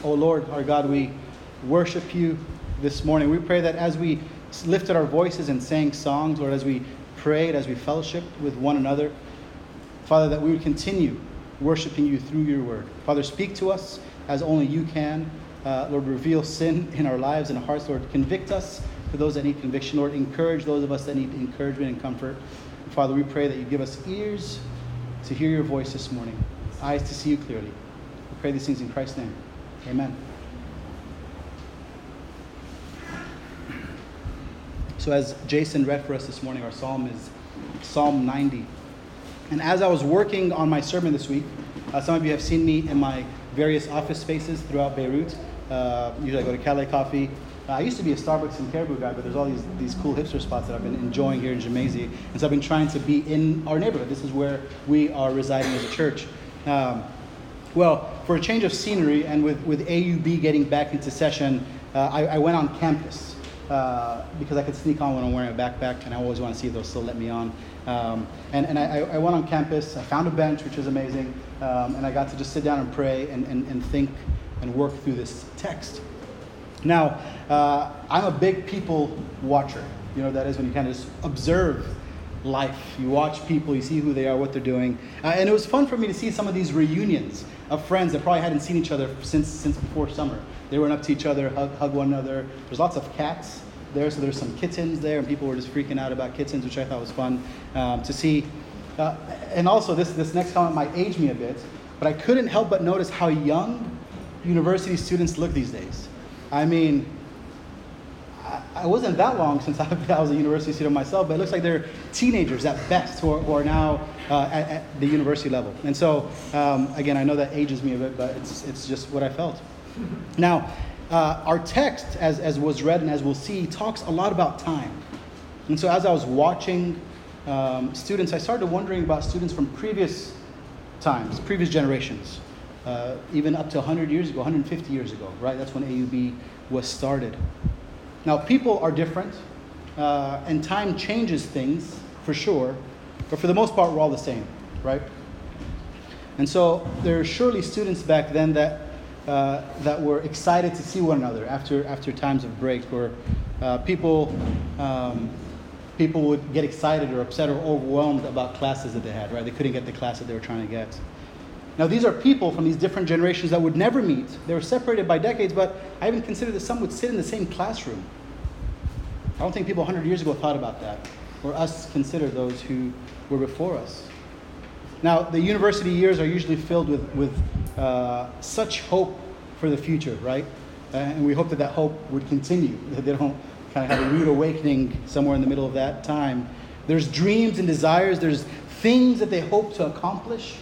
O Lord, our God, we worship you this morning. We pray that as we lifted our voices and sang songs, Lord, as we prayed, as we fellowshiped with one another, Father, that we would continue worshiping you through your word. Father, speak to us as only you can. Lord, reveal sin in our lives and our hearts. Lord, convict us for those that need conviction. Lord, encourage those of us that need encouragement and comfort. And Father, we pray that you give us ears to hear your voice this morning, eyes to see you clearly. We pray these things in Christ's name. Amen. So as Jason read for us this morning, our psalm is Psalm 90. And as I was working on my sermon this week, some of you have seen me in my various office spaces throughout Beirut. Usually I go to Calais Coffee. I used to be a Starbucks and Caribou guy, but there's all these cool hipster spots that I've been enjoying here in Jamaica. And so I've been trying to be in our neighborhood. This is where we are residing as a church. Well, for a change of scenery and with AUB getting back into session, I went on campus because I could sneak on when I'm wearing a backpack, and I always want to see if they'll still let me on. And I went on campus. I found a bench, which was amazing, and I got to just sit down and pray and think and work through this text. Now, I'm a big people watcher. You know, that is when you kind of just observe life. You watch people, you see who they are, what they're doing. And it was fun for me to see some of these reunions of friends that probably hadn't seen each other since before summer. They went up to each other, hug one another. There's lots of cats there, so there's some kittens there, and people were just freaking out about kittens, which I thought was fun to see. And also, this next comment might age me a bit, but I couldn't help but notice how young university students look these days. I mean, I wasn't that long since I was a university student myself, but it looks like they're teenagers at best who are now at the university level. And so, again, I know that ages me a bit, but it's just what I felt. Now, our text, as was read and as we'll see, talks a lot about time. And so as I was watching students, I started wondering about students from previous times, previous generations, even up to 100 years ago, 150 years ago, right? That's when AUB was started. Now, people are different, and time changes things, for sure, but for the most part, we're all the same, right? And so there are surely students back then that were excited to see one another after times of break, or people would get excited or upset or overwhelmed about classes that they had, right? They couldn't get the class that they were trying to get. Now, these are people from these different generations that would never meet. They were separated by decades, but I even consider that some would sit in the same classroom. I don't think people 100 years ago thought about that, or us consider those who were before us. Now, the university years are usually filled with such hope for the future, right? And we hope that hope would continue, that they don't kind of have a rude awakening somewhere in the middle of that time. There's dreams and desires. There's things that they hope to accomplish.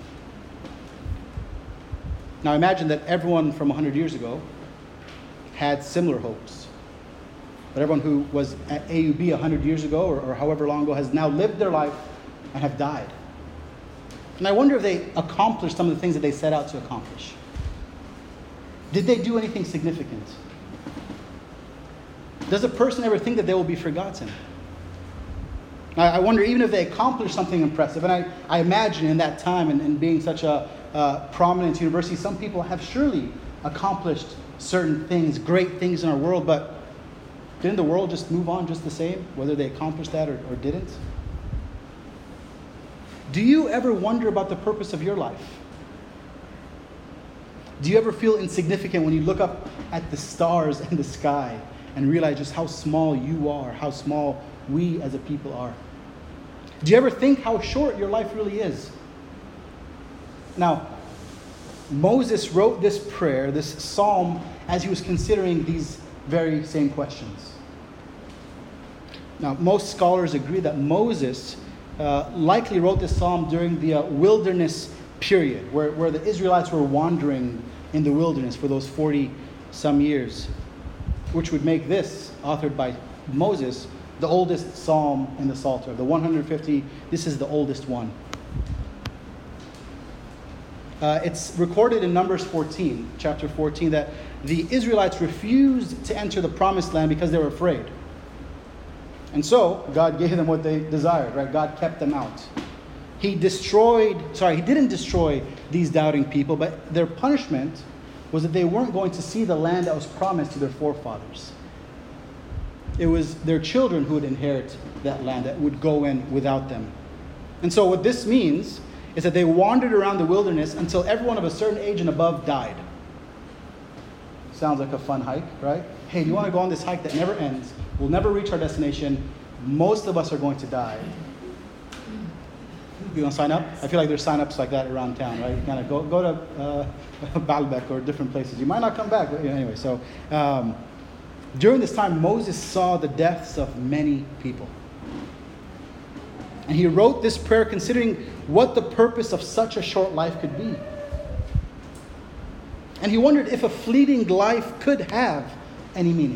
Now, imagine that everyone from 100 years ago had similar hopes. But everyone who was at AUB 100 years ago or however long ago has now lived their life and have died. And I wonder if they accomplished some of the things that they set out to accomplish. Did they do anything significant? Does a person ever think that they will be forgotten? I wonder even if they accomplished something impressive. And I imagine in that time and being such a prominent university, some people have surely accomplished certain things, great things in our world, but didn't the world just move on just the same, whether they accomplished that or didn't? Do you ever wonder about the purpose of your life? Do you ever feel insignificant when you look up at the stars and the sky and realize just how small you are, how small we as a people are? Do you ever think how short your life really is? Now, Moses wrote this prayer, this psalm, as he was considering these very same questions. Now, most scholars agree that Moses likely wrote this psalm during the wilderness period, where the Israelites were wandering in the wilderness for those 40-some years, which would make this, authored by Moses, the oldest psalm in the Psalter. Of the 150, this is the oldest one. It's recorded in Numbers 14, chapter 14, that the Israelites refused to enter the promised land because they were afraid. And so, God gave them what they desired, right? God kept them out. He didn't destroy these doubting people, but their punishment was that they weren't going to see the land that was promised to their forefathers. It was their children who would inherit that land, that would go in without them. And so what this means is that they wandered around the wilderness until everyone of a certain age and above died. Sounds like a fun hike, right? Hey, do you want to go on this hike that never ends? We'll never reach our destination. Most of us are going to die. You want to sign up? I feel like there's sign-ups like that around town, right? You kind of go to Baalbek or different places. You might not come back. But anyway, so during this time, Moses saw the deaths of many people. And he wrote this prayer considering what the purpose of such a short life could be. And he wondered if a fleeting life could have any meaning.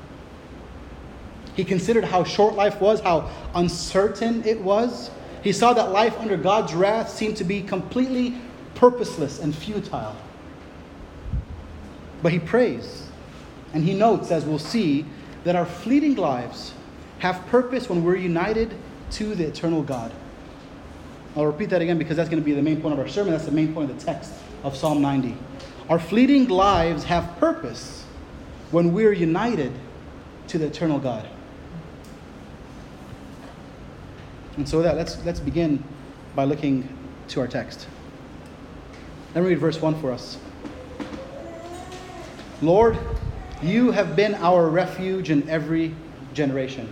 He considered how short life was, how uncertain it was. He saw that life under God's wrath seemed to be completely purposeless and futile. But he prays, and he notes, as we'll see, that our fleeting lives have purpose when we're united to the eternal God. I'll repeat that again because that's going to be the main point of our sermon. That's the main point of the text of Psalm 90. Our fleeting lives have purpose when we're united to the eternal God. And so with that, let's begin by looking to our text. Let me read verse 1 for us. Lord, you have been our refuge in every generation.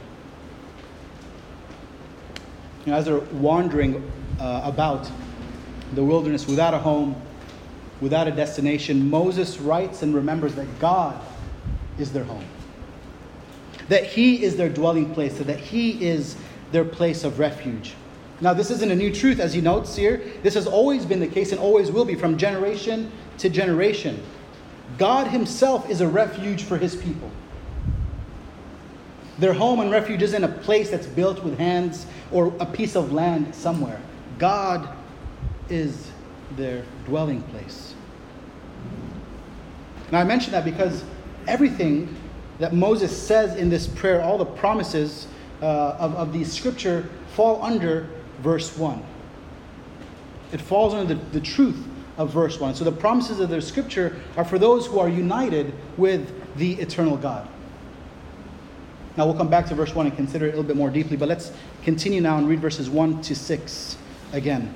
As they're wandering about the wilderness without a home, without a destination, Moses writes and remembers that God is their home. That He is their dwelling place, so that He is their place of refuge. Now, this isn't a new truth, as he notes here. This has always been the case and always will be from generation to generation. God Himself is a refuge for His people. Their home and refuge isn't a place that's built with hands or a piece of land somewhere. God is their dwelling place. Now, I mention that because everything that Moses says in this prayer, all the promises of the scripture fall under verse 1. It falls under the truth of verse 1. So the promises of the scripture are for those who are united with the eternal God. Now we'll come back to verse 1 and consider it a little bit more deeply, but let's continue now and read verses 1 to 6 again.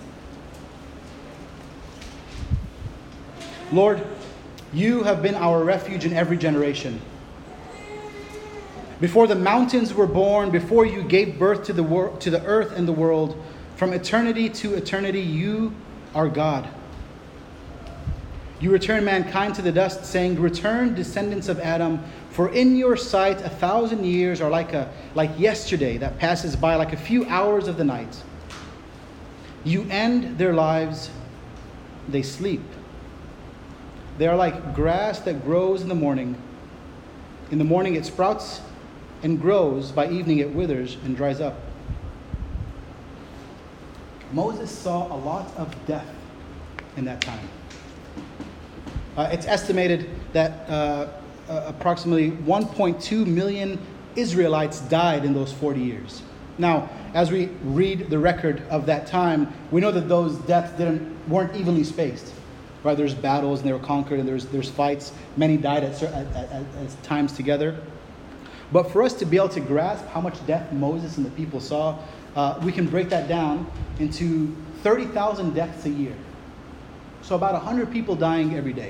Lord, you have been our refuge in every generation. Before the mountains were born, before you gave birth to the earth and the world, from eternity to eternity, you are God. You return mankind to the dust, saying, "Return, descendants of Adam, for in your sight 1,000 years are like yesterday that passes by, like a few hours of the night. You end their lives, they sleep. They are like grass that grows in the morning. In the morning it sprouts and grows, by evening it withers and dries up." Moses saw a lot of death in that time. It's estimated that approximately 1.2 million Israelites died in those 40 years. Now, as we read the record of that time, we know that those deaths weren't evenly spaced. Right? There's battles and they were conquered, and there's fights. Many died at times together. But for us to be able to grasp how much death Moses and the people saw, we can break that down into 30,000 deaths a year. So about 100 people dying every day.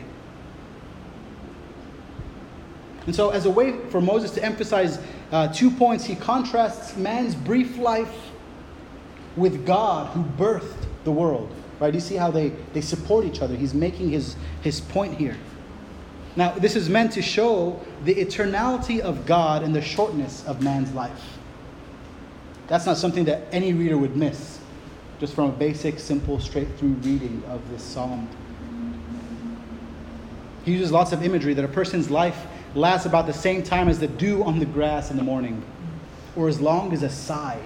And so as a way for Moses to emphasize 2 points, he contrasts man's brief life with God who birthed the world. Right? You see how they support each other. He's making his point here. Now, this is meant to show the eternality of God and the shortness of man's life. That's not something that any reader would miss, just from a basic, simple, straight-through reading of this psalm. He uses lots of imagery that a person's life lasts about the same time as the dew on the grass in the morning, or as long as a sigh.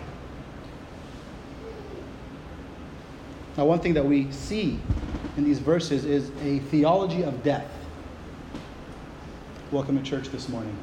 Now, one thing that we see in these verses is a theology of death. Welcome to church this morning.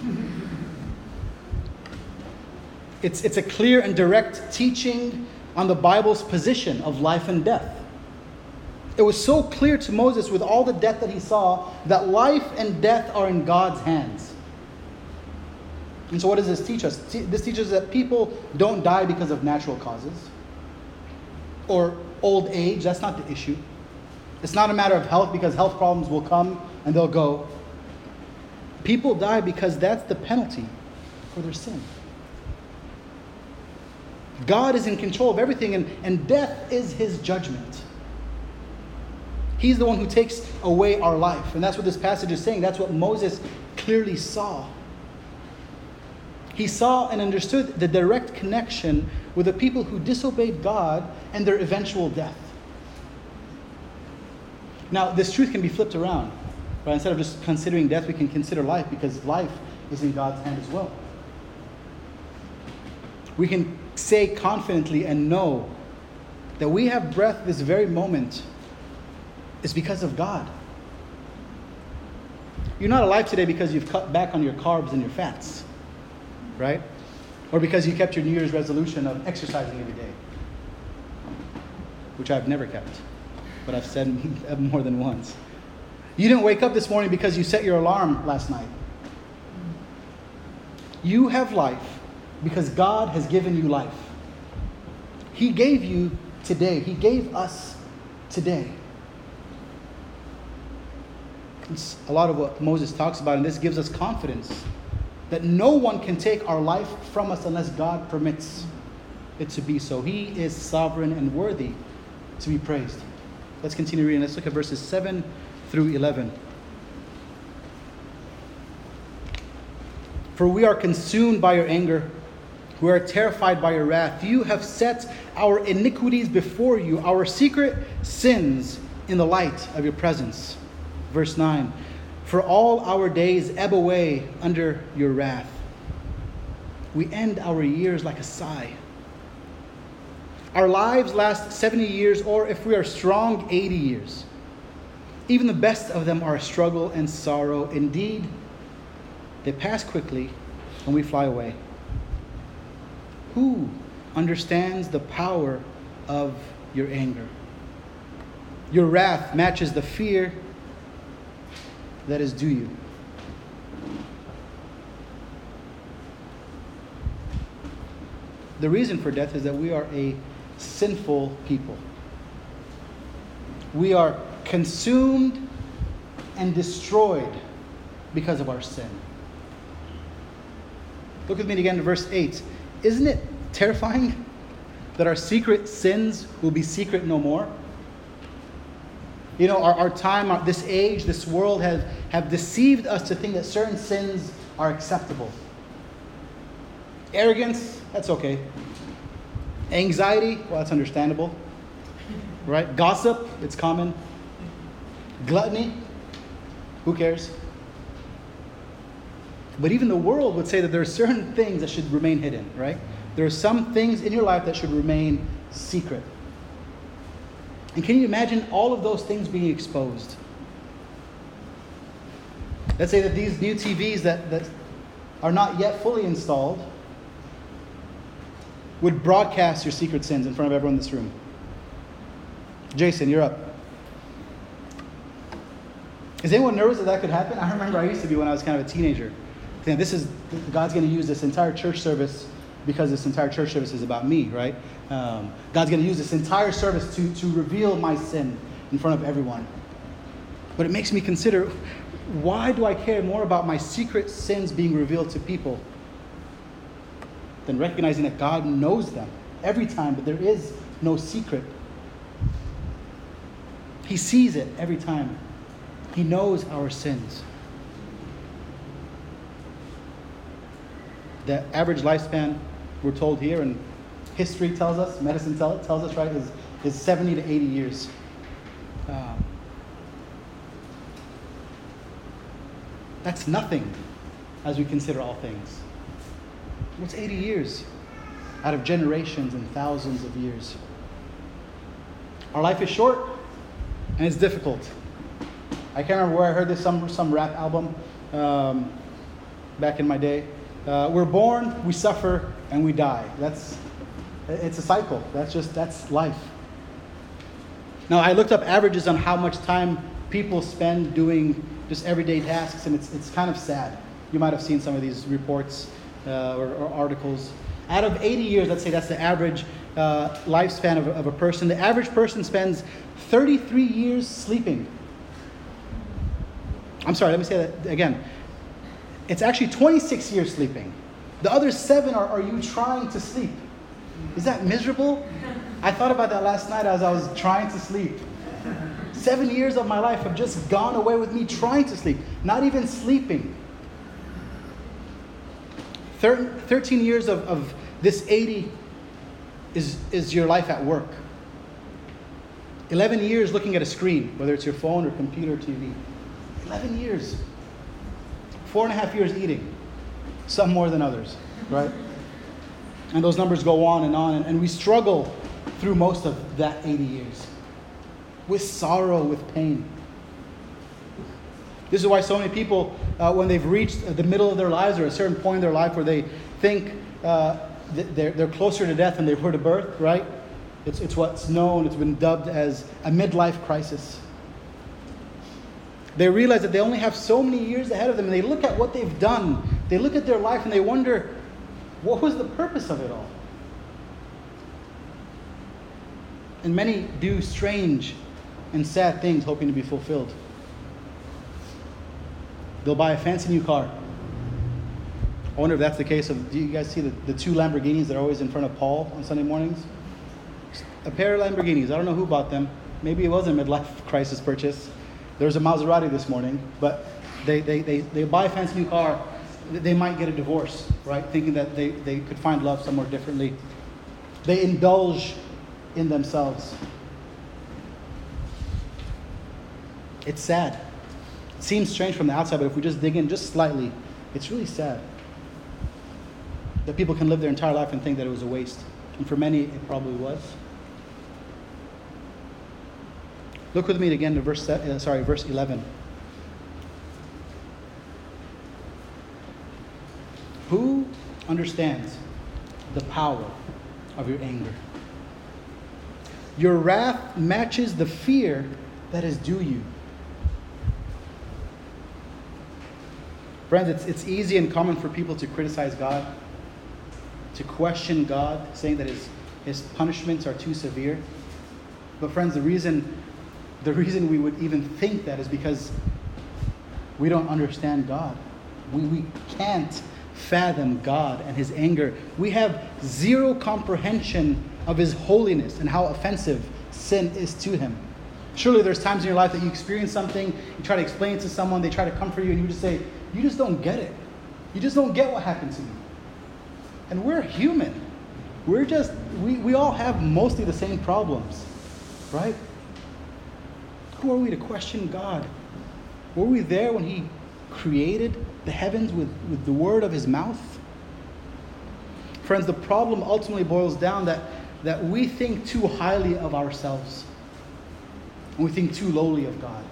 It's a clear and direct teaching on the Bible's position of life and death. It was so clear to Moses with all the death that he saw that life and death are in God's hands. And so what does this teach us? This teaches us that people don't die because of natural causes or old age. That's not the issue. It's not a matter of health, because health problems will come and they'll go. People die because that's the penalty for their sin. God is in control of everything, and death is his judgment. He's the one who takes away our life. And that's what this passage is saying. That's what Moses clearly saw. He saw and understood the direct connection with the people who disobeyed God and their eventual death. Now, this truth can be flipped around. Right? Instead of just considering death, we can consider life, because life is in God's hand as well. We can say confidently and know that we have breath this very moment is because of God. You're not alive today because you've cut back on your carbs and your fats, right? Or because you kept your New Year's resolution of exercising every day, which I've never kept, but I've said more than once. You didn't wake up this morning because you set your alarm last night. You have life because God has given you life. He gave you today. He gave us today. It's a lot of what Moses talks about, and this gives us confidence that no one can take our life from us unless God permits it to be so. He is sovereign and worthy to be praised. Let's continue reading. Let's look at verses 7 through 11. For we are consumed by your anger. We are terrified by your wrath. You have set our iniquities before you, our secret sins in the light of your presence. Verse 9. For all our days ebb away under your wrath. We end our years like a sigh. Our lives last 70 years, or if we are strong, 80 years. Even the best of them are a struggle and sorrow. Indeed, they pass quickly and we fly away. Who understands the power of your anger? Your wrath matches the fear that is due you. The reason for death is that we are a sinful people. We are consumed and destroyed because of our sin. Look with me again to verse 8. Isn't it terrifying that our secret sins will be secret no more? You know, our time, this age, this world have deceived us to think that certain sins are acceptable. Arrogance, that's okay. Anxiety, well, that's understandable. Right? Gossip, it's common. Gluttony, who cares? But even the world would say that there are certain things that should remain hidden, right? There are some things in your life that should remain secret. And can you imagine all of those things being exposed? Let's say that these new TVs that are not yet fully installed would broadcast your secret sins in front of everyone in this room. Jason, you're up. Is anyone nervous that could happen? I remember I used to be when I was kind of a teenager. God's going to use this entire church service because this entire church service is about me, right? God's going to use this entire service to reveal my sin in front of everyone. But it makes me consider, why do I care more about my secret sins being revealed to people than recognizing that God knows them every time, but there is no secret. He sees it every time. He knows our sins. The average lifespan, we're told here, and history tells us, medicine tells us, right, is 70 to 80 years. That's nothing as we consider all things. What's 80 years out of generations and thousands of years? Our life is short and it's difficult. I can't remember where I heard this, some rap album back in my day. We're born, we suffer, and we die. It's a cycle. That's life. Now, I looked up averages on how much time people spend doing just everyday tasks, and it's kind of sad. You might have seen some of these reports or articles. Out of 80 years, let's say that's the average lifespan of a person. The average person spends 33 years sleeping. I'm sorry, let me say that again. It's actually 26 years sleeping. The other 7 are you trying to sleep. Is that miserable? I thought about that last night as I was trying to sleep. 7 years of my life have just gone away with me trying to sleep, not even sleeping. 13 years of this 80 is your life at work. 11 years looking at a screen, whether it's your phone or computer or TV. 11 years. 4.5 years eating. Some more than others, right? And those numbers go on, and we struggle through most of that 80 years. With sorrow, with pain. This is why so many people, when they've reached the middle of their lives or a certain point in their life where they think they're closer to death than they were to birth, right? It's what's known, it's been dubbed as a midlife crisis. They realize that they only have so many years ahead of them, and they look at what they've done. They look at their life and they wonder, what was the purpose of it all? And many do strange and sad things hoping to be fulfilled. They'll buy a fancy new car. I wonder if that's the case of, do you guys see the 2 Lamborghinis that are always in front of Paul on Sunday mornings? A pair of Lamborghinis. I don't know who bought them. Maybe it was a midlife crisis purchase. There was a Maserati this morning, but they buy a fancy new car. They might get a divorce, right? Thinking that they could find love somewhere differently. They indulge in themselves. It's sad. It seems strange from the outside, but if we just dig in just slightly, it's really sad that people can live their entire life and think that it was a waste. And for many, it probably was. Look with me again to verse 11. Who understands the power of your anger? Your wrath matches the fear that is due you. Friends, it's easy and common for people to criticize God, to question God, saying that his punishments are too severe. But friends, the reason we would even think that is because we don't understand God. We can't fathom God and his anger. We have zero comprehension of his holiness and how offensive sin is to him. Surely there's times in your life that you experience something, you try to explain it to someone, they try to comfort you, and you just say, you just don't get it. You just don't get what happened to me. And we're human. We all have mostly the same problems, right? Who are we to question God? Were we there when he created the heavens with the word of his mouth? Friends, the problem ultimately boils down that we think too highly of ourselves. And we think too lowly of God.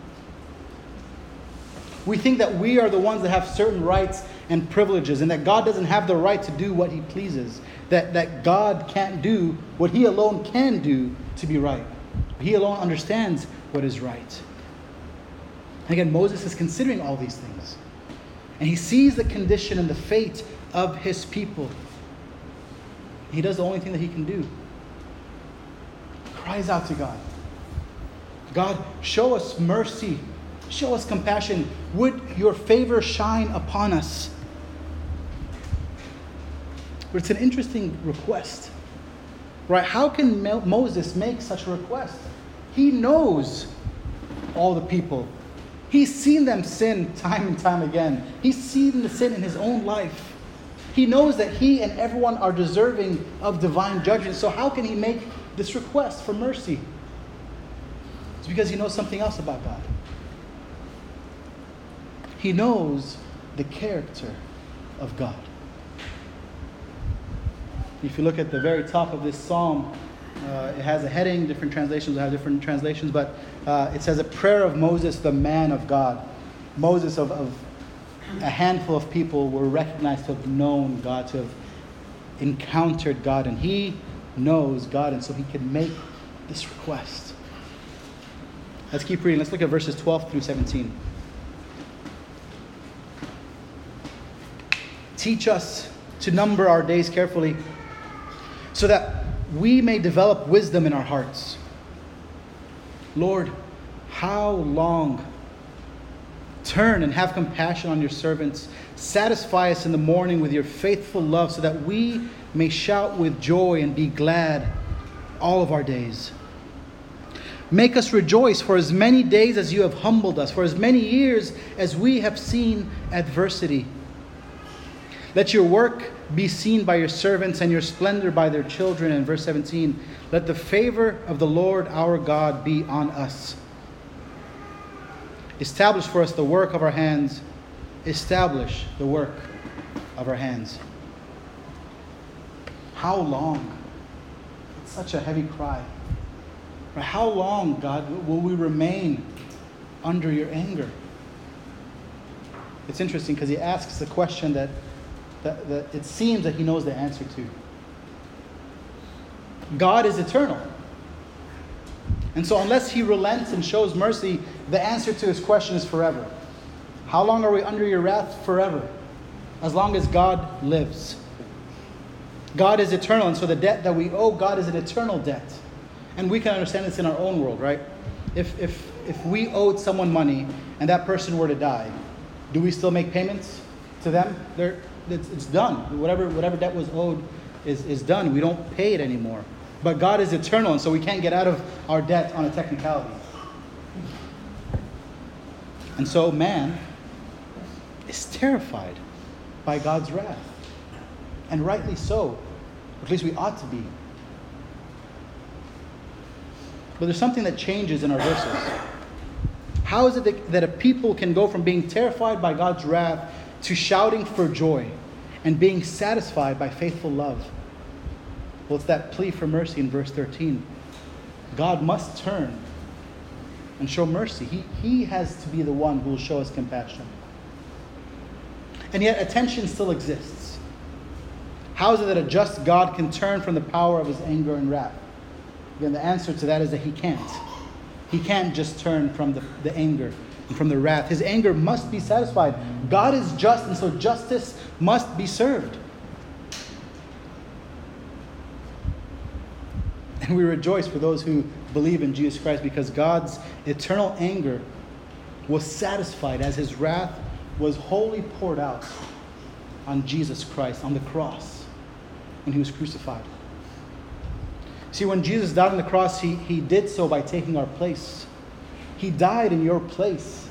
We think that we are the ones that have certain rights and privileges, and that God doesn't have the right to do what he pleases. That God can't do what he alone can do to be right. He alone understands what is right. Again, Moses is considering all these things. And he sees the condition and the fate of his people. He does the only thing that he can do. He cries out to God. God, show us mercy. Show us compassion. Would your favor shine upon us? But it's an interesting request. Right? How can Moses make such a request? He knows all the people. He's seen them sin time and time again. He's seen the sin in his own life. He knows that he and everyone are deserving of divine judgment. So how can he make this request for mercy? It's because he knows something else about God. He knows the character of God. If you look at the very top of this psalm, it has a heading. Different translations will have different translations, but it says a prayer of Moses, the man of God. Moses of a handful of people were recognized to have known God, to have encountered God, and he knows God, and so he can make this request. Let's keep reading. Let's look at verses 12 through 17. Teach us to number our days carefully, so that we may develop wisdom in our hearts. Lord, how long? Turn and have compassion on your servants. Satisfy us in the morning with your faithful love, so that we may shout with joy and be glad all of our days. Make us rejoice for as many days as you have humbled us, for as many years as we have seen adversity. Let your work be seen by your servants and your splendor by their children. And verse 17, let the favor of the Lord our God be on us. Establish for us the work of our hands. Establish the work of our hands. How long? It's such a heavy cry. How long, God, will we remain under your anger? It's interesting because he asks a question that it seems that he knows the answer to. God is eternal. And so unless he relents and shows mercy, the answer to his question is forever. How long are we under your wrath? Forever. As long as God lives. God is eternal, and so the debt that we owe God is an eternal debt. And we can understand this in our own world, right? If we owed someone money and that person were to die, do we still make payments to them? It's done. Whatever debt was owed is done. We don't pay it anymore. But God is eternal, and so we can't get out of our debt on a technicality. And so man is terrified by God's wrath. And rightly so. At least we ought to be. But there's something that changes in our verses. How is it that a people can go from being terrified by God's wrath to shouting for joy and being satisfied by faithful love? Well, it's that plea for mercy in verse 13. God must turn and show mercy. He has to be the one who will show us compassion. And yet attention still exists. How is it that a just God can turn from the power of his anger and wrath? Again, the answer to that is that he can't. He can't just turn from the anger and from the wrath. His anger must be satisfied. God is just, and so justice must be served. And we rejoice for those who believe in Jesus Christ, because God's eternal anger was satisfied as his wrath was wholly poured out on Jesus Christ on the cross when he was crucified. See, when Jesus died on the cross, he did so by taking our place. He died in your place.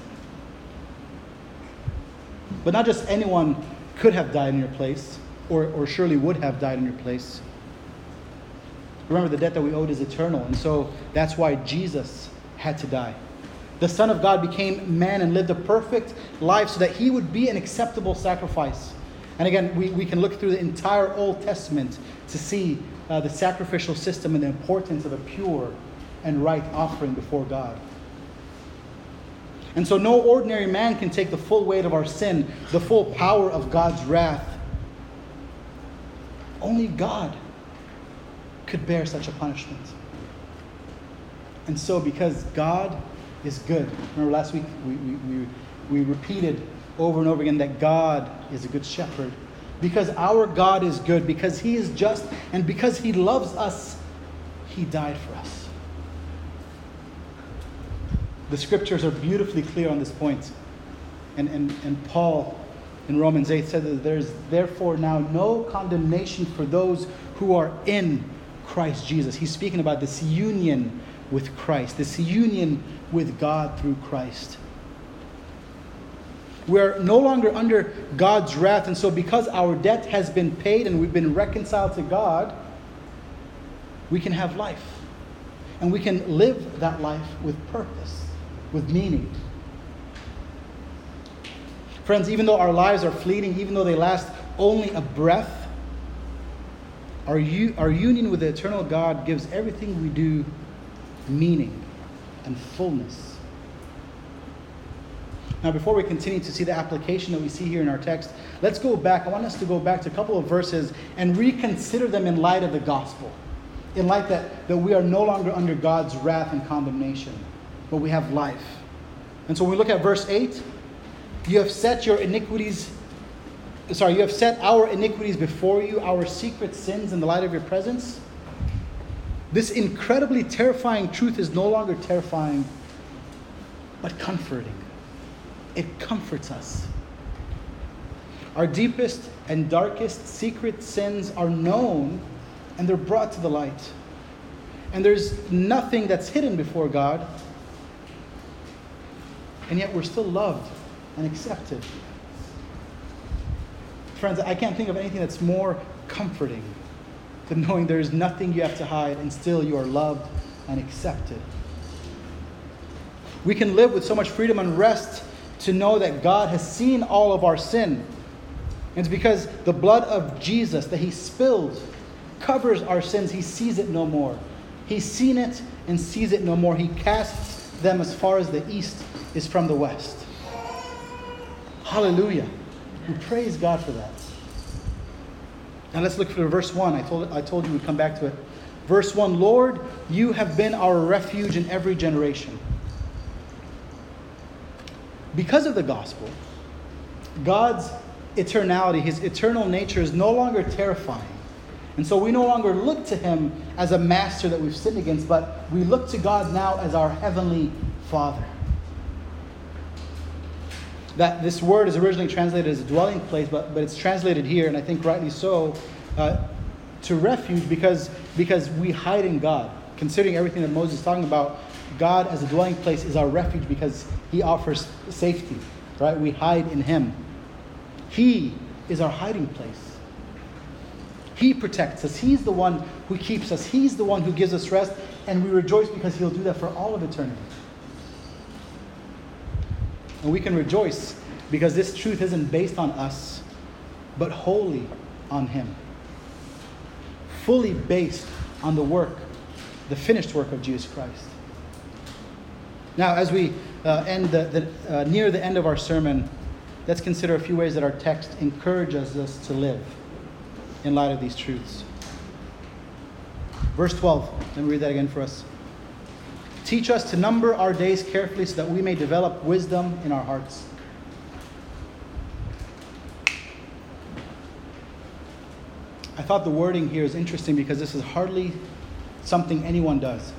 But not just anyone could have died in your place, or surely would have died in your place. Remember, the debt that we owed is eternal, and so that's why Jesus had to die. The Son of God became man and lived a perfect life so that he would be an acceptable sacrifice. And again, we can look through the entire Old Testament to see the sacrificial system and the importance of a pure and right offering before God. And so no ordinary man can take the full weight of our sin, the full power of God's wrath. Only God could bear such a punishment. And so because God is good, remember last week we repeated over and over again that God is a good shepherd. Because our God is good, because he is just, and because he loves us, he died for us. The scriptures are beautifully clear on this point. And Paul in Romans 8 said that there's therefore now no condemnation for those who are in Christ Jesus. He's speaking about this union with Christ, this union with God through Christ. We're no longer under God's wrath, and so because our debt has been paid and we've been reconciled to God, we can have life. And we can live that life with purpose, with meaning. Friends, even though our lives are fleeting, even though they last only a breath, our union with the eternal God gives everything we do meaning and fullness. Now, before we continue to see the application that we see here in our text, let's go back. I want us to go back to a couple of verses and reconsider them in light of the gospel. In light that we are no longer under God's wrath and condemnation. but we have life. And so when we look at verse 8, you have set our iniquities before you, our secret sins in the light of your presence. This incredibly terrifying truth is no longer terrifying, but comforting. It comforts us. Our deepest and darkest secret sins are known, and they're brought to the light. And there's nothing that's hidden before God, and yet we're still loved and accepted. Friends, I can't think of anything that's more comforting than knowing there's nothing you have to hide, and still you are loved and accepted. We can live with so much freedom and rest to know that God has seen all of our sin. And it's because the blood of Jesus that He spilled covers our sins. He sees it no more. He's seen it and sees it no more. He casts them as far as the east is from the west. Hallelujah. We praise God for that. Now let's look for verse 1. I told you we'd come back to it. Verse 1, Lord, you have been our refuge in every generation. Because of the gospel, God's eternality, His eternal nature is no longer terrifying. And so we no longer look to Him as a master that we've sinned against, but we look to God now as our heavenly Father. That this word is originally translated as a dwelling place, but it's translated here, and I think rightly so, to refuge because we hide in God. Considering everything that Moses is talking about, God as a dwelling place is our refuge because He offers safety, right? We hide in Him. He is our hiding place. He protects us. He's the one who keeps us. He's the one who gives us rest, and we rejoice because He'll do that for all of eternity. And we can rejoice because this truth isn't based on us, but wholly on Him. Fully based on the finished work of Jesus Christ. Now, as we end near the end of our sermon, let's consider a few ways that our text encourages us to live in light of these truths. Verse 12, let me read that again for us. Teach us to number our days carefully so that we may develop wisdom in our hearts. I thought the wording here is interesting because this is hardly something anyone does.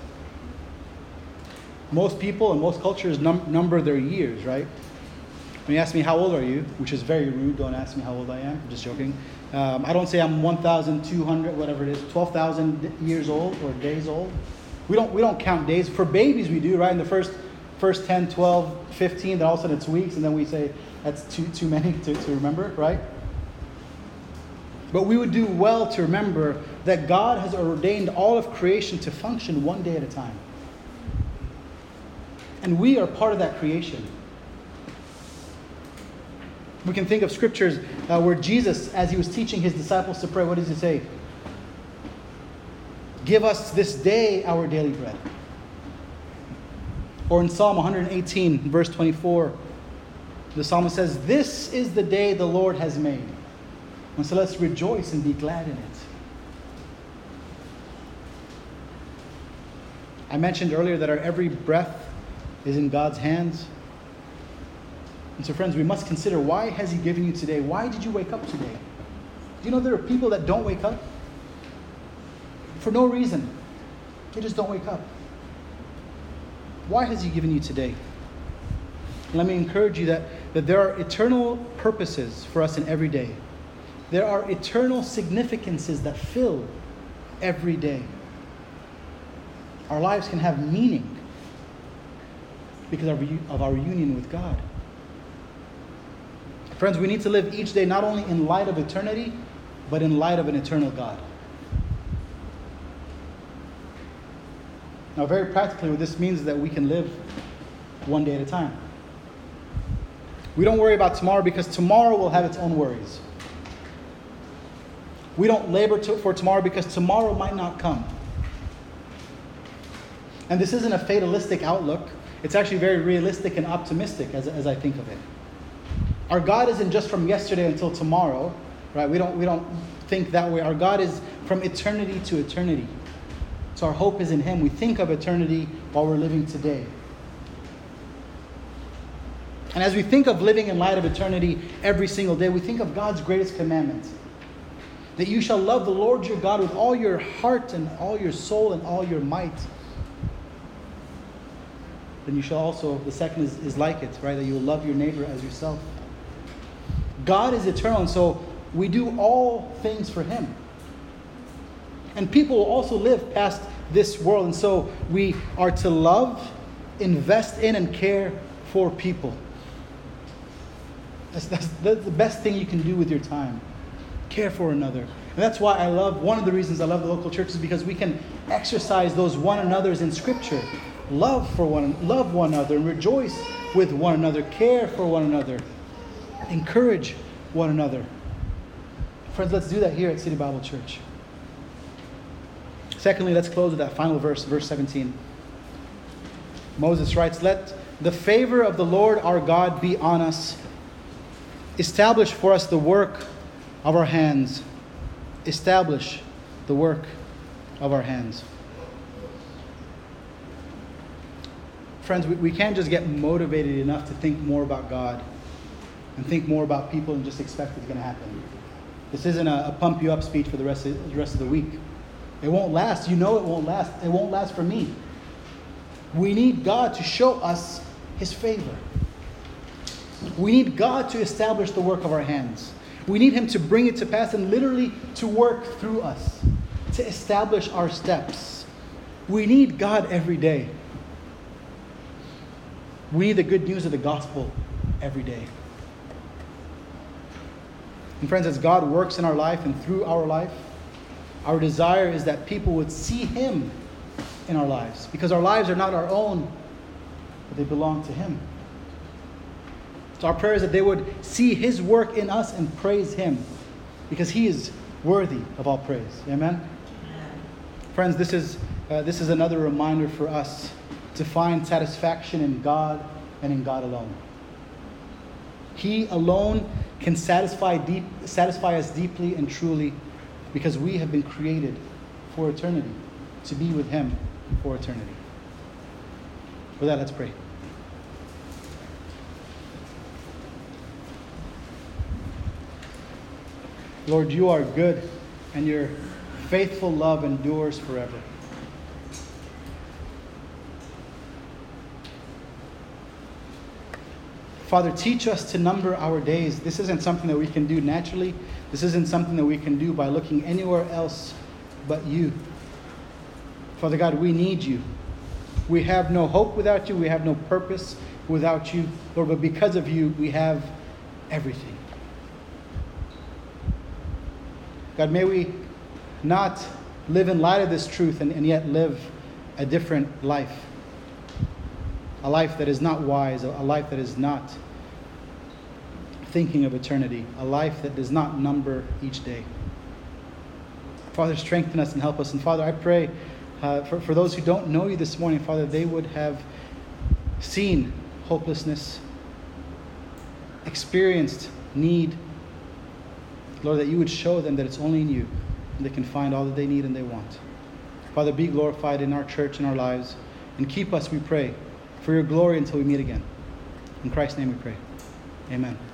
Most people in most cultures number their years, right? When you ask me how old are you, which is very rude, don't ask me how old I am, I'm just joking. I don't say I'm 1,200, whatever it is, 12,000 years old or days old. We don't count days. For babies we do, right? In the first 10, 12, 15, then all of a sudden it's weeks, and then we say that's too many to remember, right? But we would do well to remember that God has ordained all of creation to function one day at a time. And we are part of that creation. We can think of scriptures where Jesus, as He was teaching His disciples to pray, what does He say? Give us this day our daily bread. Or in Psalm 118, verse 24, the psalmist says, this is the day the Lord has made. And so let's rejoice and be glad in it. I mentioned earlier that our every breath is in God's hands. And so friends, we must consider, why has He given you today? Why did you wake up today? Do you know there are people that don't wake up? For no reason. They just don't wake up. Why has He given you today? Let me encourage you that there are eternal purposes for us in every day. There are eternal significances that fill every day. Our lives can have meaning because of our union with God. Friends, we need to live each day not only in light of eternity, but in light of an eternal God. Now, very practically, what this means is that we can live one day at a time. We don't worry about tomorrow because tomorrow will have its own worries. We don't labor for tomorrow because tomorrow might not come. And this isn't a fatalistic outlook. It's actually very realistic and optimistic as I think of it. Our God isn't just from yesterday until tomorrow, right? We don't think that way. Our God is from eternity to eternity. So our hope is in Him. We think of eternity while we're living today. And as we think of living in light of eternity every single day, we think of God's greatest commandment. That you shall love the Lord your God with all your heart and all your soul and all your might. Then you shall also, the second is like it, right? That you will love your neighbor as yourself. God is eternal, and so we do all things for Him. And people will also live past this world, and so we are to love, invest in, and care for people. That's the best thing you can do with your time. Care for another. And that's why one of the reasons I love the local church is because we can exercise those one another's in Scripture. Love one another, and rejoice with one another, care for one another, encourage one another. Friends, let's do that here at City Bible Church. Secondly, let's close with that final verse, verse 17. Moses writes, "Let the favor of the Lord our God be on us. Establish for us the work of our hands." Establish the work of our hands. Friends, we can't just get motivated enough to think more about God and think more about people and just expect it's going to happen. This isn't a pump you up speech for the rest of the week. It won't last. You know it won't last. It won't last for me. We need God to show us His favor. We need God to establish the work of our hands. We need Him to bring it to pass and literally to work through us, to establish our steps. We need God every day. We need the good news of the gospel every day. And friends, as God works in our life and through our life, our desire is that people would see Him in our lives. Because our lives are not our own, but they belong to Him. So our prayer is that they would see His work in us and praise Him. Because He is worthy of all praise. Amen? Friends, this is another reminder for us to find satisfaction in God and in God alone. He alone can satisfy us deeply and truly, because we have been created for eternity, to be with Him for eternity. For that, let's pray. Lord, You are good, and Your faithful love endures forever. Father, teach us to number our days. This isn't something that we can do naturally. This isn't something that we can do by looking anywhere else but You. Father God, we need You. We have no hope without You. We have no purpose without You. Lord, but because of You, we have everything. God, may we not live in light of this truth and yet live a different life. A life that is not wise, a life that is not thinking of eternity, a life that does not number each day. Father, strengthen us and help us. And Father, I pray for those who don't know You this morning, Father, they would have seen hopelessness, experienced need. Lord, that You would show them that it's only in You and they can find all that they need and they want. Father, be glorified in our church and our lives, and keep us, we pray, for Your glory until we meet again. In Christ's name we pray. Amen.